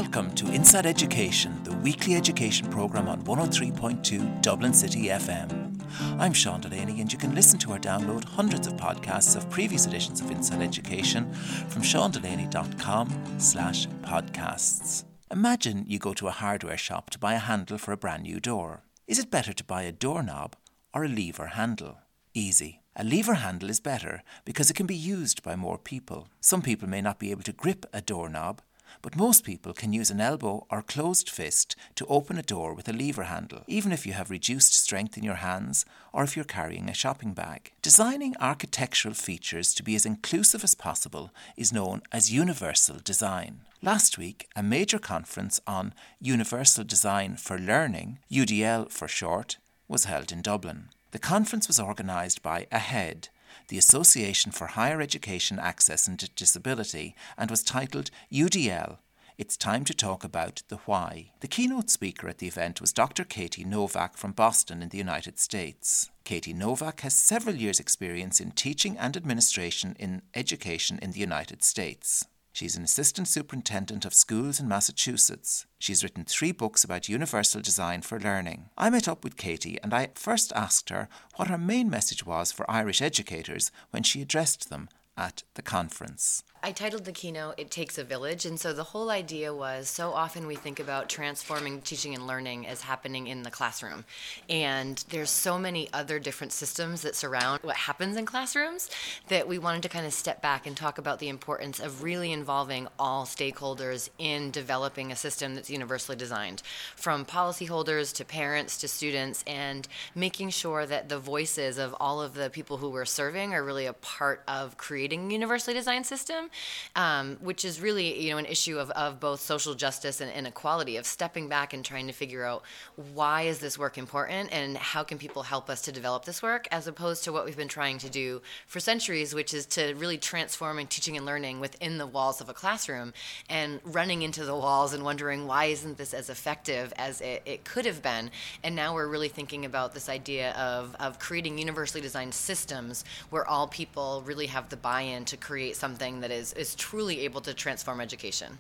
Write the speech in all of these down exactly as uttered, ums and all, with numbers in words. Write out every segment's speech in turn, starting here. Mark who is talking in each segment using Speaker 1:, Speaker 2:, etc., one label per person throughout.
Speaker 1: Welcome to Inside Education, the weekly education programme on one oh three point two Dublin City F M. I'm Sean Delaney, and you can listen to or download hundreds of podcasts of previous editions of Inside Education from seandelaney.com slash podcasts. Imagine you go to a hardware shop to buy a handle for a brand new door. Is it better to buy a doorknob or a lever handle? Easy. A lever handle is better because it can be used by more people. Some people may not be able to grip a doorknob, but most people can use an elbow or closed fist to open a door with a lever handle, even if you have reduced strength in your hands or if you're carrying a shopping bag. Designing architectural features to be as inclusive as possible is known as universal design. Last week, a major conference on Universal Design for Learning, U D L for short, was held in Dublin. The conference was organised by AHEAD, the Association for Higher Education Access and Disability, and was titled U D L, It's Time to Talk About the Why. The keynote speaker at the event was Doctor Katie Novak from Boston in the United States. Katie Novak has several years' experience in teaching and administration in education in the United States. She's an assistant superintendent of schools in Massachusetts. She's written three books about universal design for learning. I met up with Katie and I first asked her what her main message was for Irish educators when she addressed them at the conference.
Speaker 2: I titled the keynote, It Takes a Village, and so the whole idea was so often we think about transforming teaching and learning as happening in the classroom, and there's so many other different systems that surround what happens in classrooms that we wanted to kind of step back and talk about the importance of really involving all stakeholders in developing a system that's universally designed, from policyholders to parents to students, and making sure that the voices of all of the people who we're serving are really a part of creating a universally designed system. Um, which is really, you know, an issue of, of both social justice and inequality, of stepping back and trying to figure out why is this work important and how can people help us to develop this work, as opposed to what we've been trying to do for centuries, which is to really transforming teaching and learning within the walls of a classroom and running into the walls and wondering why isn't this as effective as it, it could have been. And now we're really thinking about this idea of, of creating universally designed systems where all people really have the buy-in to create something that is Is, is truly able to transform education.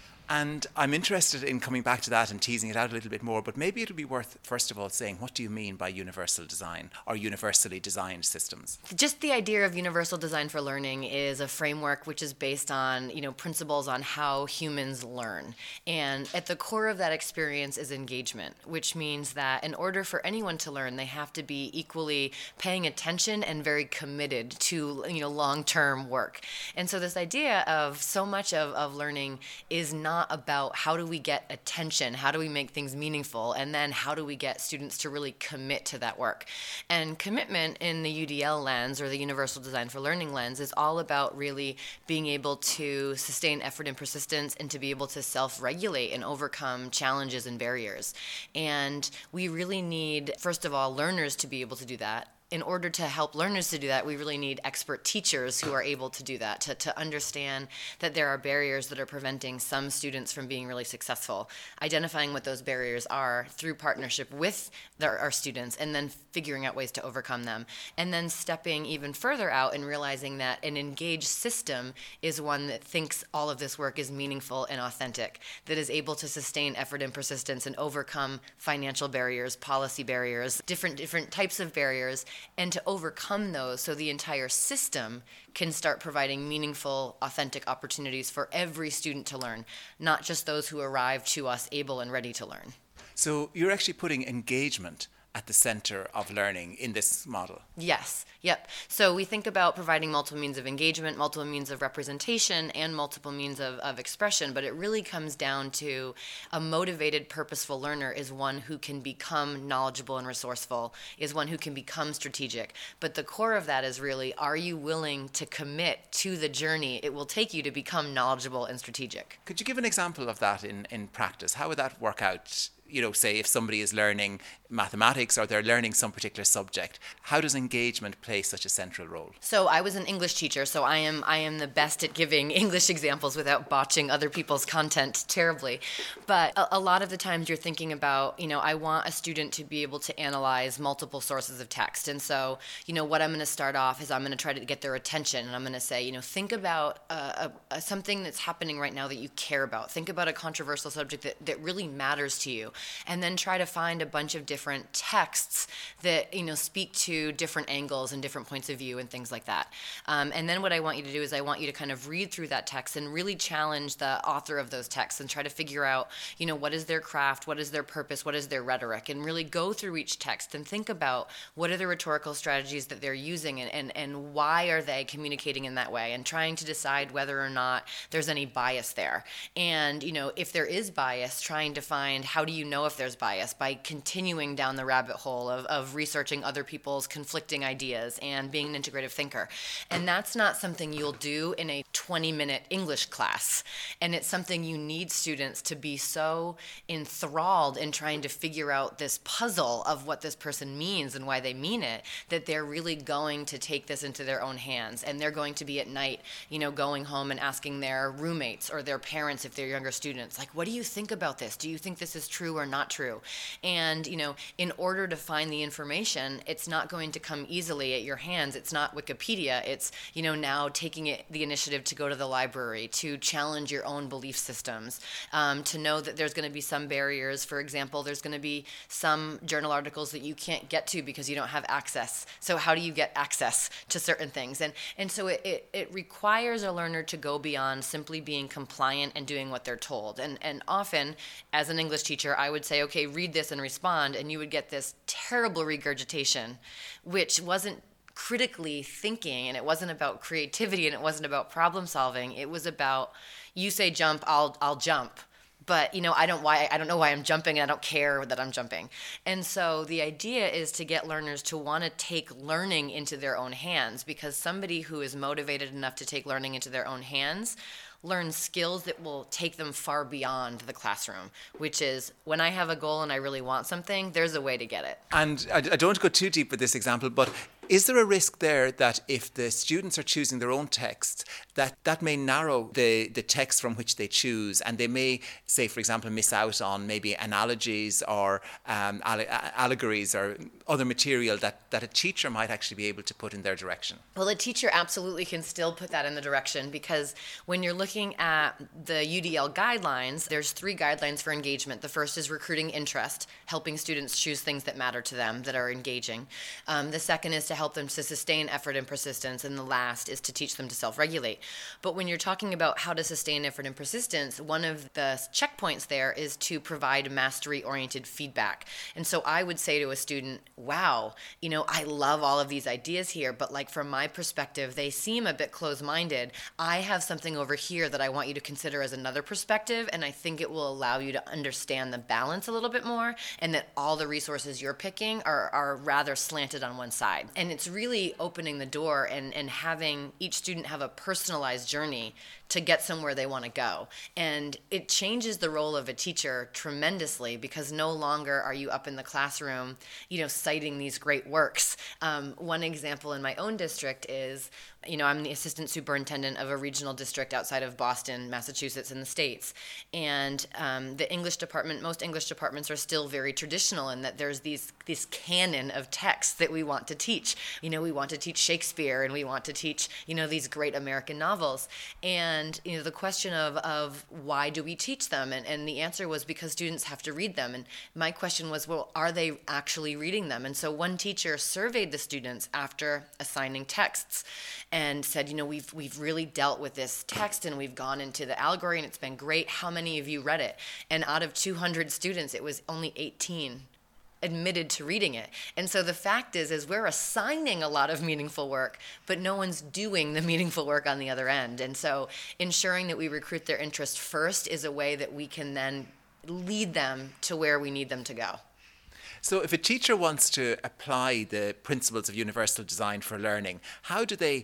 Speaker 1: And I'm interested in coming back to that and teasing it out a little bit more, but maybe it'll be worth, first of all, saying, what do you mean by universal design or universally designed systems?
Speaker 2: Just the idea of universal design for learning is a framework which is based on, you know, principles on how humans learn. And at the core of that experience is engagement, which means that in order for anyone to learn, they have to be equally paying attention and very committed to, you know, long-term work. And so this idea of so much of, of learning is not about how do we get attention, how do we make things meaningful, and then how do we get students to really commit to that work. And commitment in the U D L lens, or the Universal Design for Learning lens, is all about really being able to sustain effort and persistence and to be able to self-regulate and overcome challenges and barriers. And we really need, first of all, learners to be able to do that. In order to help learners to do that, we really need expert teachers who are able to do that, to, to understand that there are barriers that are preventing some students from being really successful, identifying what those barriers are through partnership with their, our students, and then figuring out ways to overcome them. And then stepping even further out and realizing that an engaged system is one that thinks all of this work is meaningful and authentic, that is able to sustain effort and persistence and overcome financial barriers, policy barriers, different different types of barriers, and to overcome those so the entire system can start providing meaningful, authentic opportunities for every student to learn, not just those who arrive to us able and ready to learn.
Speaker 1: So you're actually putting engagement at the center of learning in this model.
Speaker 2: Yes, yep. So we think about providing multiple means of engagement, multiple means of representation, and multiple means of, of expression, but it really comes down to a motivated, purposeful learner is one who can become knowledgeable and resourceful, is one who can become strategic. But the core of that is really, are you willing to commit to the journey it will take you to become knowledgeable and strategic?
Speaker 1: Could you give an example of that in, in practice? How would that work out? you know, say if somebody is learning mathematics or they're learning some particular subject, how does engagement play such a central role?
Speaker 2: So I was an English teacher, so I am I am the best at giving English examples without botching other people's content terribly. But a, a lot of the times you're thinking about, you know, I want a student to be able to analyze multiple sources of text. And so, you know, what I'm going to start off is I'm going to try to get their attention, and I'm going to say, you know, think about uh, a, a, something that's happening right now that you care about. Think about a controversial subject that, that really matters to you, and then try to find a bunch of different texts that, you know, speak to different angles and different points of view and things like that. Um, and then what I want you to do is I want you to kind of read through that text and really challenge the author of those texts and try to figure out, you know, what is their craft, what is their purpose, what is their rhetoric, and really go through each text and think about what are the rhetorical strategies that they're using, and, and, and why are they communicating in that way, and trying to decide whether or not there's any bias there. And, you know, if there is bias, trying to find how do you know if there's bias by continuing down the rabbit hole of, of researching other people's conflicting ideas and being an integrative thinker. And that's not something you'll do in a twenty minute English class. And it's something you need students to be so enthralled in trying to figure out this puzzle of what this person means and why they mean it, that they're really going to take this into their own hands. And they're going to be at night, you know, going home and asking their roommates or their parents, if they're younger students, like, what do you think about this? Do you think this is true or not true? And, you know, in order to find the information, it's not going to come easily at your hands. It's not Wikipedia. It's, you know, now taking it, the initiative to go to the library, to challenge your own belief systems, um, to know that there's going to be some barriers. For example, there's going to be some journal articles that you can't get to because you don't have access. So how do you get access to certain things? And and so it, it, it requires a learner to go beyond simply being compliant and doing what they're told. And and often, as an English teacher, I would say, okay, read this and respond, and you would get this terrible regurgitation, which wasn't critically thinking, and it wasn't about creativity, and it wasn't about problem solving. It was about, you say jump, I'll I'll jump. But, you know, I don't why I don't know why I'm jumping, and I don't care that I'm jumping. And so the idea is to get learners to want to take learning into their own hands, because somebody who is motivated enough to take learning into their own hands learn skills that will take them far beyond the classroom, which is when I have a goal and I really want something, there's a way to get it.
Speaker 1: And I, I don't want to go too deep with this example, but is there a risk there that if the students are choosing their own texts, that that may narrow the, the text from which they choose, and they may, say, for example, miss out on maybe analogies or um, alle- allegories or other material that, that a teacher might actually be able to put in their direction?
Speaker 2: Well, a teacher absolutely can still put that in the direction, because when you're looking at the U D L guidelines, there's three guidelines for engagement. The first is recruiting interest, helping students choose things that matter to them, that are engaging. Um, the second is to help them to sustain effort and persistence, and the last is to teach them to self-regulate. But when you're talking about how to sustain effort and persistence, one of the checkpoints there is to provide mastery-oriented feedback. And so I would say to a student, wow, you know, I love all of these ideas here, but like from my perspective, they seem a bit closed-minded. I have something over here that I want you to consider as another perspective, and I think it will allow you to understand the balance a little bit more, and that all the resources you're picking are, are rather slanted on one side. And it's really opening the door and, and having each student have a personalized journey to get somewhere they want to go. And it changes the role of a teacher tremendously, because no longer are you up in the classroom, you know, citing these great works. Um, one example in my own district is, you know, I'm the assistant superintendent of a regional district outside of Boston, Massachusetts, in the States. And um, the English department, most English departments are still very traditional in that there's these this canon of texts that we want to teach. You know, we want to teach Shakespeare, and we want to teach, you know, these great American novels. And, you know, the question of, of why do we teach them? And, and the answer was because students have to read them. And my question was, well, are they actually reading them? And so one teacher surveyed the students after assigning texts and said, you know, we've we've really dealt with this text, and we've gone into the allegory, and it's been great. How many of you read it? And out of two hundred students, it was only eighteen admitted to reading it. And so the fact is, is we're assigning a lot of meaningful work, but no one's doing the meaningful work on the other end. And so ensuring that we recruit their interest first is a way that we can then lead them to where we need them to go.
Speaker 1: So if a teacher wants to apply the principles of universal design for learning, how do they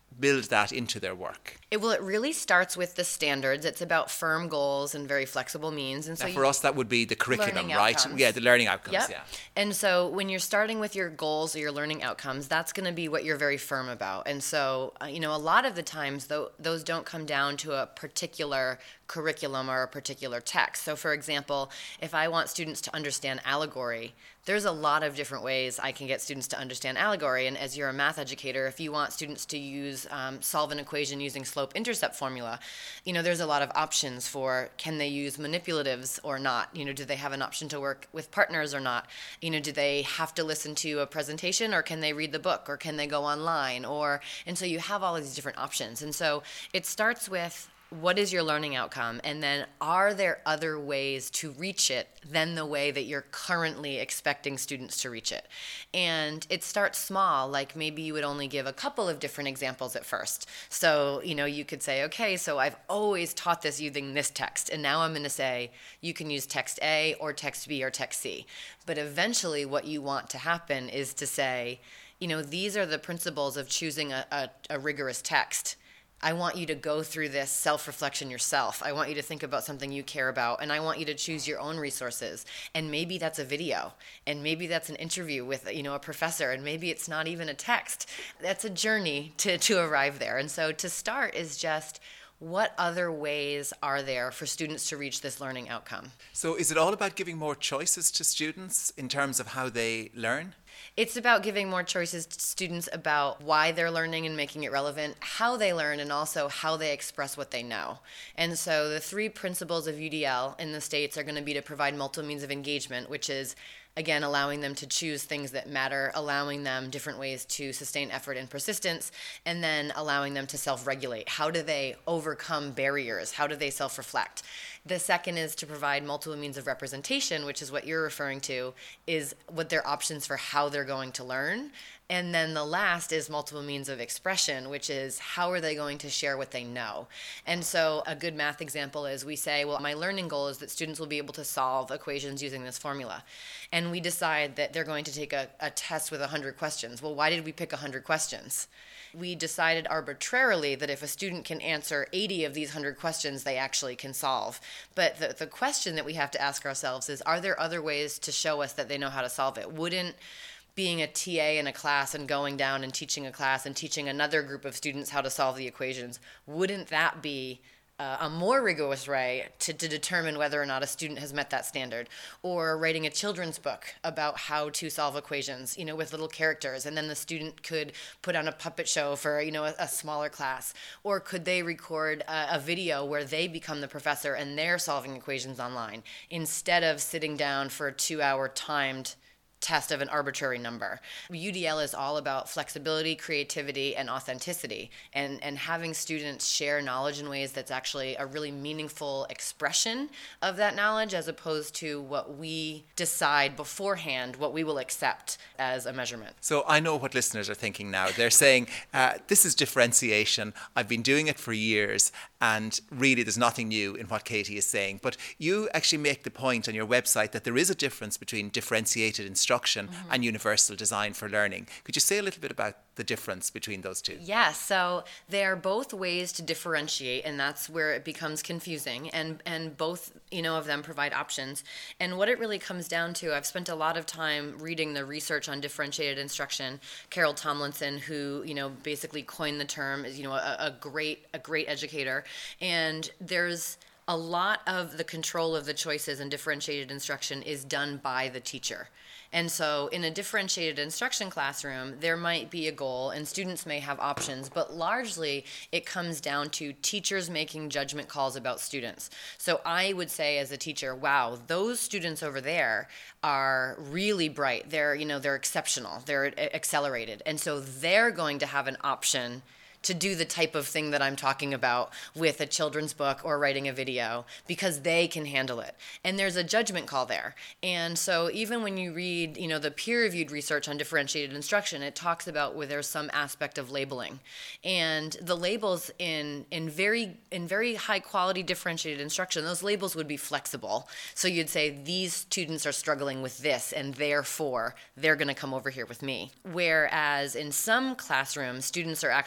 Speaker 1: build that into their work?
Speaker 2: It, well, it really starts with the standards. It's about firm goals and very flexible means. And so
Speaker 1: now for
Speaker 2: you,
Speaker 1: us, that would be the curriculum, right?
Speaker 2: Outcomes.
Speaker 1: Yeah, the learning outcomes,
Speaker 2: yep.
Speaker 1: yeah.
Speaker 2: And so when you're starting with your goals or your learning outcomes, that's going to be what you're very firm about. And so, uh, you know, a lot of the times, though, those don't come down to a particular curriculum or a particular text. So, for example, if I want students to understand allegory, there's a lot of different ways I can get students to understand allegory. And as you're a math educator, if you want students to use um, solve an equation using slope-intercept formula, you know, there's a lot of options for, can they use manipulatives or not? You know, do they have an option to work with partners or not? You know, do they have to listen to a presentation, or can they read the book, or can they go online? Or, and so you have all of these different options. And so it starts with, what is your learning outcome? And then, are there other ways to reach it than the way that you're currently expecting students to reach it? And it starts small, like maybe you would only give a couple of different examples at first. So, you know, you could say, okay, so I've always taught this using this text, and now I'm going to say you can use text A or text B or text C. But eventually what you want to happen is to say, you know, these are the principles of choosing a, a, a rigorous text. I want you to go through this self-reflection yourself. I want you to think about something you care about, and I want you to choose your own resources. And maybe that's a video, and maybe that's an interview with, you know, a professor, and maybe it's not even a text. That's a journey to, to arrive there. And so to start is just, what other ways are there for students to reach this learning outcome?
Speaker 1: So is it all about giving more choices to students in terms of how they learn?
Speaker 2: It's about giving more choices to students about why they're learning and making it relevant, how they learn, and also how they express what they know. And so the three principles of U D L in the States are going to be to provide multiple means of engagement, which is, again, allowing them to choose things that matter, allowing them different ways to sustain effort and persistence, and then allowing them to self-regulate. How do they overcome barriers? How do they self-reflect? The second is to provide multiple means of representation, which is what you're referring to, is what their options for how they're going to learn. And then the last is multiple means of expression, which is how are they going to share what they know. And so a good math example is we say, well, my learning goal is that students will be able to solve equations using this formula. And we decide that they're going to take a, a test with one hundred questions. Well, why did we pick one hundred questions? We decided arbitrarily that if a student can answer eighty of these one hundred questions, they actually can solve. But the, the question that we have to ask ourselves is, are there other ways to show us that they know how to solve it? Wouldn't being a T A in a class and going down and teaching a class and teaching another group of students how to solve the equations, wouldn't that be uh, a more rigorous way to, to determine whether or not a student has met that standard? Or writing a children's book about how to solve equations, you know, with little characters, and then the student could put on a puppet show for, you know, a, a smaller class. Or could they record a, a video where they become the professor and they're solving equations online, instead of sitting down for a two-hour timed test of an arbitrary number? U D L is all about flexibility, creativity, and authenticity, and, and having students share knowledge in ways that's actually a really meaningful expression of that knowledge, as opposed to what we decide beforehand, what we will accept as a measurement.
Speaker 1: So I know what listeners are thinking now. They're saying, uh, this is differentiation. I've been doing it for years, and really there's nothing new in what Katie is saying. But you actually make the point on your website that there is a difference between differentiated instruction mm-hmm. and universal design for learning. Could you say a little bit about the difference between those two?
Speaker 2: Yeah, so they are both ways to differentiate, and that's where it becomes confusing. And and both, you know, of them provide options. And what it really comes down to, I've spent a lot of time reading the research on differentiated instruction. Carol Tomlinson, who, you know, basically coined the term, is, you know, a, a great a great educator. And there's a lot of the control of the choices in differentiated instruction is done by the teacher. And so in a differentiated instruction classroom, there might be a goal and students may have options, but largely it comes down to teachers making judgment calls about students. So I would say as a teacher, wow, those students over there are really bright. They're, you know, they're exceptional. They're accelerated. And so they're going to have an option to do the type of thing that I'm talking about with a children's book or writing a video, because they can handle it. And there's a judgment call there. And so even when you read, you know, the peer-reviewed research on differentiated instruction, it talks about where there's some aspect of labeling. And the labels in in very in very high quality differentiated instruction, those labels would be flexible. So you'd say these students are struggling with this, and therefore they're going to come over here with me. Whereas in some classrooms, students are actually labeled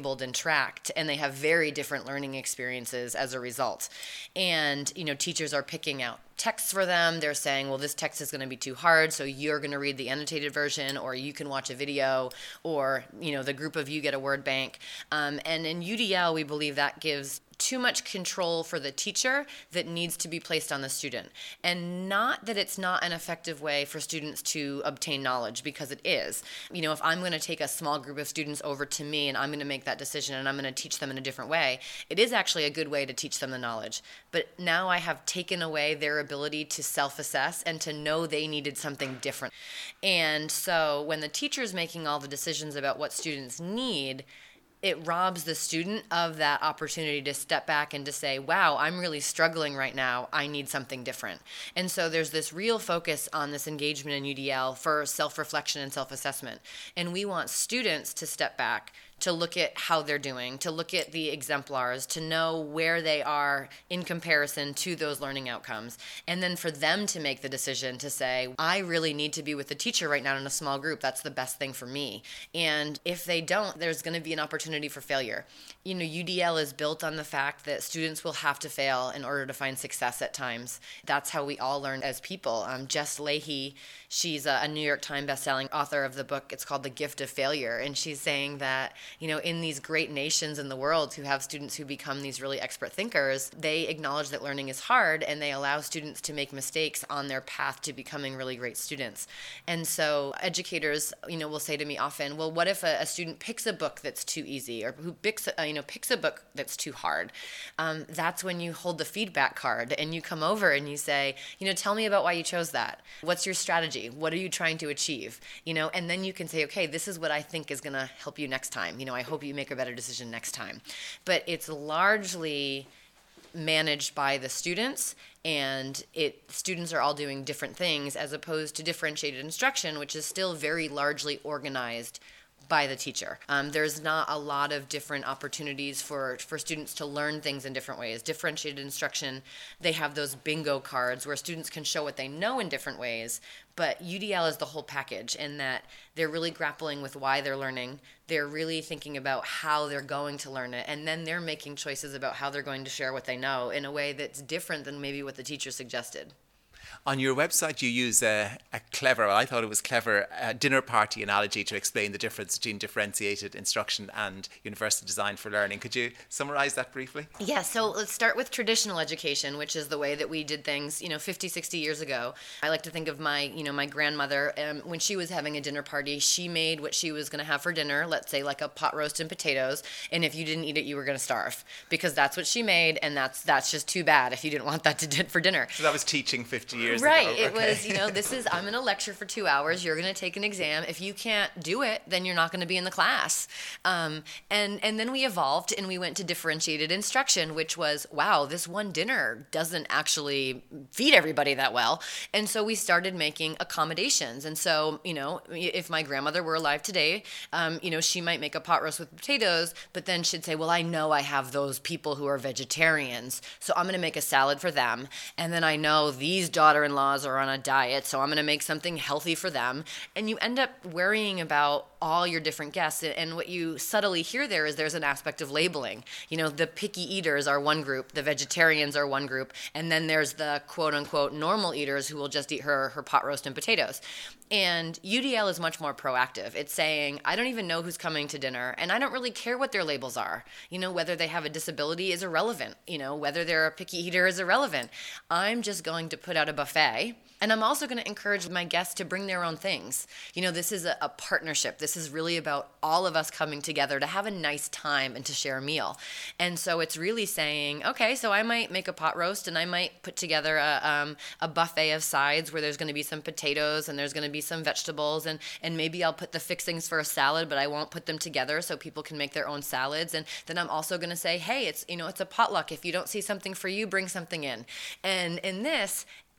Speaker 2: labeled and tracked, and they have very different learning experiences as a result. And, you know, teachers are picking out texts for them. They're saying, well, this text is going to be too hard, so you're going to read the annotated version, or you can watch a video, or, you know, the group of you get a word bank. Um, and in U D L, we believe that gives too much control for the teacher that needs to be placed on the student. And not that it's not an effective way for students to obtain knowledge, because it is. You know, if I'm going to take a small group of students over to me and I'm going to make that decision and I'm going to teach them in a different way, it is actually a good way to teach them the knowledge. But now I have taken away their ability to self-assess and to know they needed something different. And so when the teacher's making all the decisions about what students need, it robs the student of that opportunity to step back and to say, wow, I'm really struggling right now. I need something different. And so there's this real focus on this engagement in U D L for self-reflection and self-assessment. And we want students to step back, to look at how they're doing, to look at the exemplars, to know where they are in comparison to those learning outcomes. And then for them to make the decision to say, I really need to be with the teacher right now in a small group. That's the best thing for me. And if they don't, there's going to be an opportunity for failure. You know, U D L is built on the fact that students will have to fail in order to find success at times. That's how we all learn as people. Um, Jess Leahy, she's a, a New York Times bestselling author of the book. It's called The Gift of Failure. And she's saying that, you know, in these great nations in the world who have students who become these really expert thinkers, they acknowledge that learning is hard, and they allow students to make mistakes on their path to becoming really great students. And so educators, you know, will say to me often, well, what if a, a student picks a book that's too easy, or who picks, a, you know, picks a book that's too hard? Um, that's when you hold the feedback card and you come over and you say, you know, tell me about why you chose that. What's your strategy? What are you trying to achieve? You know, and then you can say, okay, this is what I think is going to help you next time. You know, I hope you make a better decision next time. But it's largely managed by the students, and it students are all doing different things, as opposed to differentiated instruction, which is still very largely organized by the teacher. Um, there's not a lot of different opportunities for, for students to learn things in different ways. Differentiated instruction, they have those bingo cards where students can show what they know in different ways, but U D L is the whole package, in that they're really grappling with why they're learning. They're really thinking about how they're going to learn it, and then they're making choices about how they're going to share what they know in a way that's different than maybe what the teacher suggested.
Speaker 1: On your website, you use a, a clever, well, I thought it was clever, uh, dinner party analogy to explain the difference between differentiated instruction and universal design for learning. Could you summarize that briefly?
Speaker 2: Yeah, so let's start with traditional education, which is the way that we did things, you know, fifty, sixty years ago. I like to think of my, you know, my grandmother, um, when she was having a dinner party, she made what she was going to have for dinner, let's say like a pot roast and potatoes, and if you didn't eat it, you were going to starve, because that's what she made, and that's that's just too bad if you didn't want that to do for dinner.
Speaker 1: So that was teaching fifty years
Speaker 2: right.
Speaker 1: ago.
Speaker 2: It
Speaker 1: okay.
Speaker 2: was, you know, this is, I'm going to lecture for two hours. You're going to take an exam. If you can't do it, then you're not going to be in the class. Um, and, and then we evolved and we went to differentiated instruction, which was, wow, this one dinner doesn't actually feed everybody that well. And so we started making accommodations. And so, you know, if my grandmother were alive today, um, you know, she might make a pot roast with potatoes, but then she'd say, well, I know I have those people who are vegetarians, so I'm going to make a salad for them. And then I know these daughter-in-laws are on a diet, so I'm going to make something healthy for them. And you end up worrying about all your different guests. And what you subtly hear there is there's an aspect of labeling. You know, the picky eaters are one group, the vegetarians are one group, and then there's the quote-unquote normal eaters who will just eat her, her pot roast and potatoes. And U D L is much more proactive. It's saying, I don't even know who's coming to dinner, and I don't really care what their labels are. You know, whether they have a disability is irrelevant. You know, whether they're a picky eater is irrelevant. I'm just going to put out a buffet, and I'm also going to encourage my guests to bring their own things. You know, this is a, a partnership. This is really about all of us coming together to have a nice time and to share a meal. And so it's really saying, okay, so I might make a pot roast, and I might put together a, um, a buffet of sides where there's going to be some potatoes and there's going to be some vegetables, and, and maybe I'll put the fixings for a salad, but I won't put them together so people can make their own salads. And then I'm also going to say, hey, it's, you know, it's a potluck. If you don't see something for you, bring something in. And in this,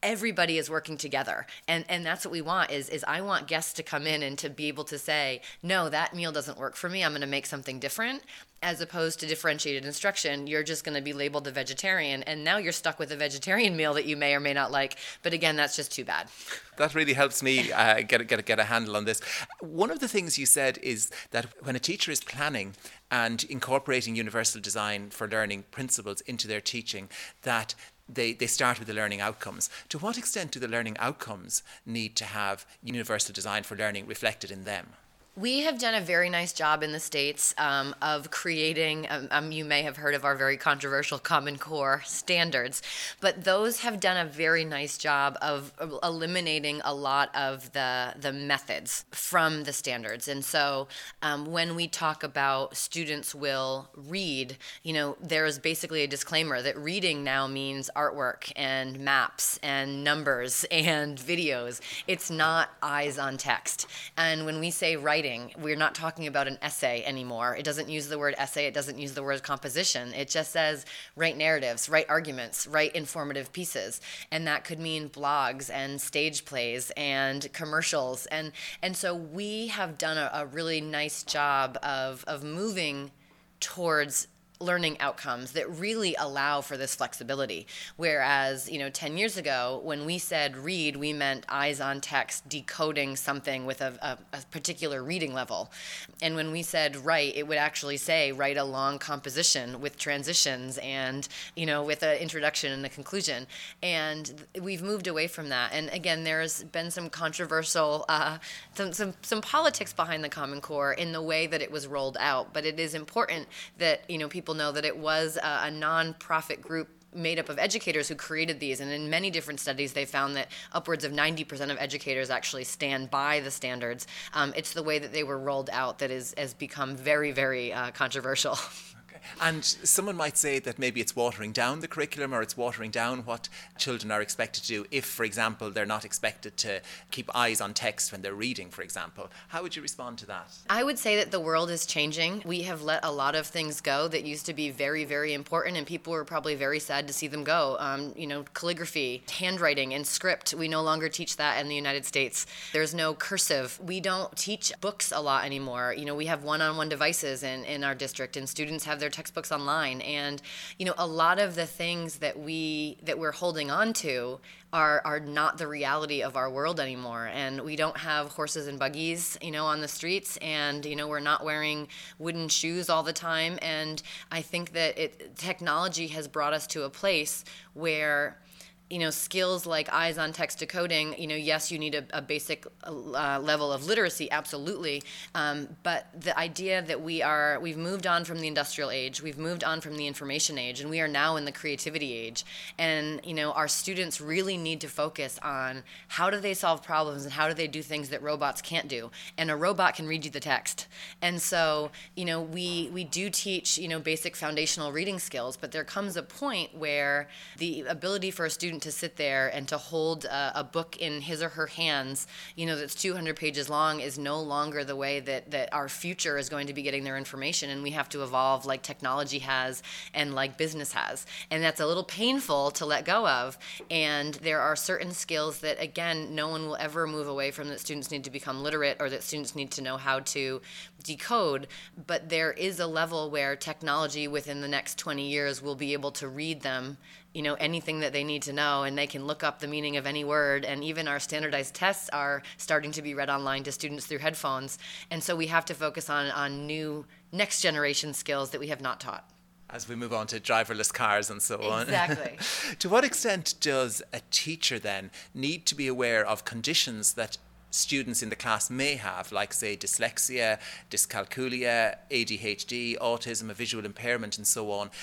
Speaker 2: everybody is working together. And and that's what we want is, is I want guests to come in and to be able to say, no, that meal doesn't work for me. I'm going to make something different. As opposed to differentiated instruction, you're just going to be labeled a vegetarian, and now you're stuck with a vegetarian meal that you may or may not like. But again, that's just too bad.
Speaker 1: That really helps me uh, get, get, get a handle on this. One of the things you said is that when a teacher is planning and incorporating universal design for learning principles into their teaching, that They, they start with the learning outcomes. To what extent do the learning outcomes need to have universal design for learning reflected in them?
Speaker 2: We have done a very nice job in the States um, of creating, um, um, you may have heard of our very controversial Common Core standards, but those have done a very nice job of eliminating a lot of the, the methods from the standards. And so um, when we talk about students will read, you know, there is basically a disclaimer that reading now means artwork and maps and numbers and videos. It's not eyes on text. And when we say writing, we're not talking about an essay anymore. It doesn't use the word essay. It doesn't use the word composition. It just says write narratives, write arguments, write informative pieces. And that could mean blogs and stage plays and commercials. And and so we have done a, a really nice job of of moving towards learning outcomes that really allow for this flexibility. Whereas, you know, ten years ago, when we said read, we meant eyes on text, decoding something with a, a, a particular reading level. And when we said write, it would actually say write a long composition with transitions and, you know, with an introduction and a conclusion. And we've moved away from that. And again, there's been some controversial, uh, some, some, some politics behind the Common Core in the way that it was rolled out. But it is important that, you know, people People know that it was a, a non-profit group made up of educators who created these. And in many different studies, they found that upwards of ninety percent of educators actually stand by the standards. Um, it's the way that they were rolled out that is, has become very, very uh, controversial.
Speaker 1: And someone might say that maybe it's watering down the curriculum or it's watering down what children are expected to do if, for example, they're not expected to keep eyes on text when they're reading, for example. How would you respond to that?
Speaker 2: I would say that the world is changing. We have let a lot of things go that used to be very, very important, and people were probably very sad to see them go. Um, you know, calligraphy, handwriting, and script. We no longer teach that in the United States. There's no cursive. We don't teach books a lot anymore. You know, we have one-on-one devices in, in our district, and students have their textbooks online. And, you know, a lot of the things that we that we're holding on to are are not the reality of our world anymore. And we don't have horses and buggies, you know, on the streets, and, you know, we're not wearing wooden shoes all the time. And I think that it technology has brought us to a place where, you know, skills like eyes on text decoding, you know, yes, you need a, a basic uh, level of literacy, absolutely. Um, but the idea that we are, we've moved on from the industrial age, we've moved on from the information age, and we are now in the creativity age. And, you know, our students really need to focus on how do they solve problems and how do they do things that robots can't do. And a robot can read you the text. And so, you know, we, we do teach, you know, basic foundational reading skills, but there comes a point where the ability for a student to sit there and to hold a, a book in his or her hands, you know, that's two hundred pages long is no longer the way that, that our future is going to be getting their information, and we have to evolve like technology has and like business has. And that's a little painful to let go of. And there are certain skills that, again, no one will ever move away from, that students need to become literate or that students need to know how to decode. But there is a level where technology within the next twenty years will be able to read them, you know, anything that they need to know, and they can look up the meaning of any word. And even our standardized tests are starting to be read online to students through headphones. And so we have to focus on, on new next generation skills that we have not taught.
Speaker 1: As we move on to driverless cars and so on.
Speaker 2: Exactly.
Speaker 1: To what extent does a teacher then need to be aware of conditions that students in the class may have, like, say, dyslexia, dyscalculia, A D H D, autism, a visual impairment, and so on,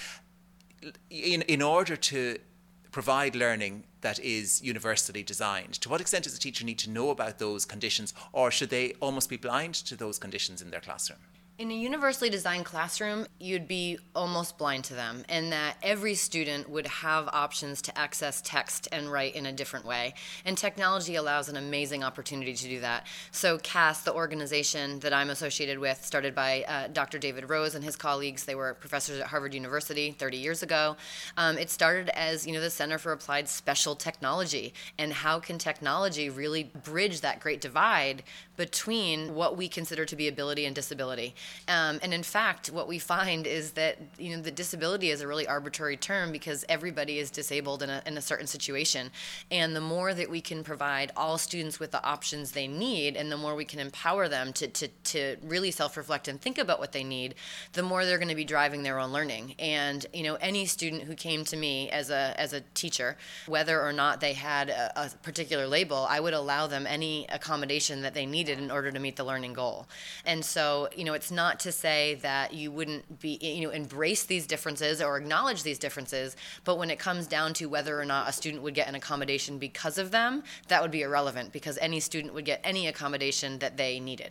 Speaker 1: in in order to provide learning that is universally designed? To what extent does a teacher need to know about those conditions, or should they almost be blind to those conditions in their classroom?
Speaker 2: In a universally designed classroom, you'd be almost blind to them, in that every student would have options to access text and write in a different way. And technology allows an amazing opportunity to do that. So C A S, the organization that I'm associated with, started by uh, Doctor David Rose and his colleagues. They were professors at Harvard University thirty years ago. Um, it started as, you know, the Center for Applied Special Technology. And how can technology really bridge that great divide between what we consider to be ability and disability? Um, and in fact, what we find is that, you know, the disability is a really arbitrary term because everybody is disabled in a, in a certain situation. And the more that we can provide all students with the options they need, and the more we can empower them to, to, to really self-reflect and think about what they need, the more they're going to be driving their own learning. And, you know, any student who came to me as a, as a teacher, whether or not they had a, a particular label, I would allow them any accommodation that they needed in order to meet the learning goal. And so, you know, it's not to say that you wouldn't be, you know, embrace these differences or acknowledge these differences, but when it comes down to whether or not a student would get an accommodation because of them, that would be irrelevant, because any student would get any accommodation that they needed.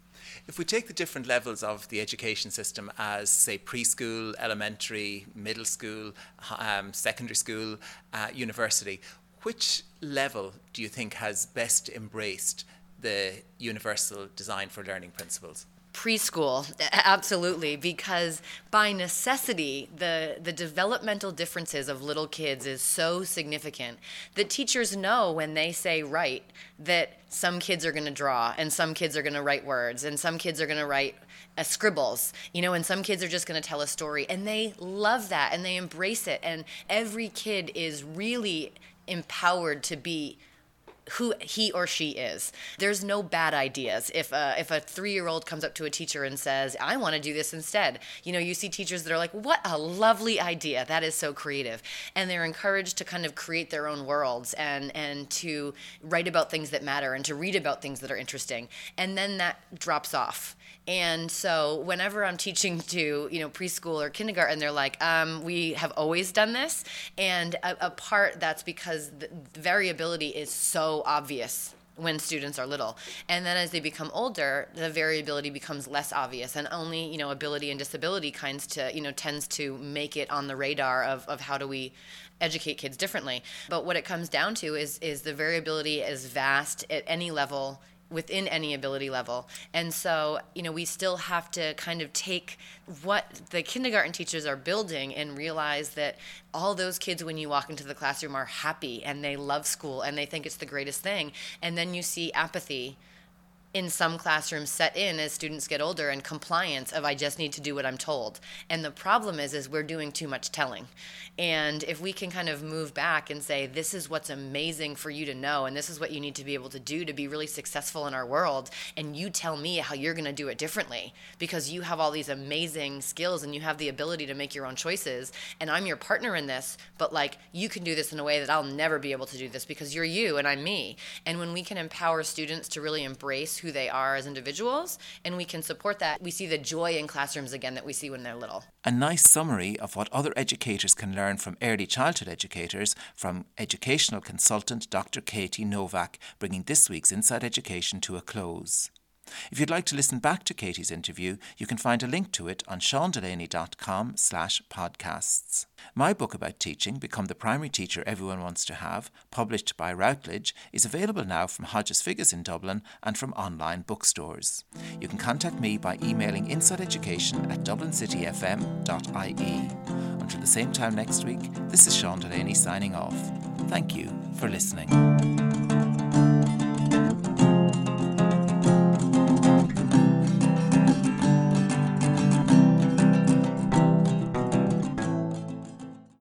Speaker 1: If we take the different levels of the education system as, say, preschool, elementary, middle school, um, secondary school, uh, university, which level do you think has best embraced the universal design for learning principles?
Speaker 2: Preschool, absolutely, because by necessity, the, the developmental differences of little kids is so significant that teachers know when they say write that some kids are going to draw, and some kids are going to write words, and some kids are going to write uh, scribbles, you know, and some kids are just going to tell a story, and they love that, and they embrace it, and every kid is really empowered to be who he or she is. There's no bad ideas. If a, if a three-year-old comes up to a teacher and says, I want to do this instead, you know, you see teachers that are like, what a lovely idea. That is so creative. And they're encouraged to kind of create their own worlds and, and to write about things that matter and to read about things that are interesting. And then that drops off. And so whenever I'm teaching to, you know, preschool or kindergarten, they're like, um, we have always done this. And a, a part that's because the variability is so obvious when students are little. And then as they become older, the variability becomes less obvious, and only, you know, ability and disability kinds to, you know, tends to make it on the radar of, of how do we educate kids differently. But what it comes down to is is the variability is vast at any level, within any ability level. And so, you know, we still have to kind of take what the kindergarten teachers are building and realize that all those kids, when you walk into the classroom, are happy and they love school and they think it's the greatest thing. And then you see apathy in some classrooms set in as students get older, and compliance of I just need to do what I'm told. And the problem is, is we're doing too much telling. And if we can kind of move back and say, this is what's amazing for you to know, and this is what you need to be able to do to be really successful in our world, and you tell me how you're going to do it differently, because you have all these amazing skills and you have the ability to make your own choices, and I'm your partner in this, but like, you can do this in a way that I'll never be able to do this because you're you and I'm me. And when we can empower students to really embrace who they are as individuals, and we can support that, we see the joy in classrooms again that we see when they're little.
Speaker 1: A nice summary of what other educators can learn from early childhood educators from educational consultant Doctor Katie Novak, bringing this week's Inside Education to a close. If you'd like to listen back to Katie's interview, you can find a link to it on seandelaney.com slash podcasts. My book about teaching, Become the Primary Teacher Everyone Wants to Have, published by Routledge, is available now from Hodges Figgis in Dublin and from online bookstores. You can contact me by emailing insideeducation at dublin city f m dot i e. Until the same time next week, this is Sean Delaney signing off. Thank you for listening.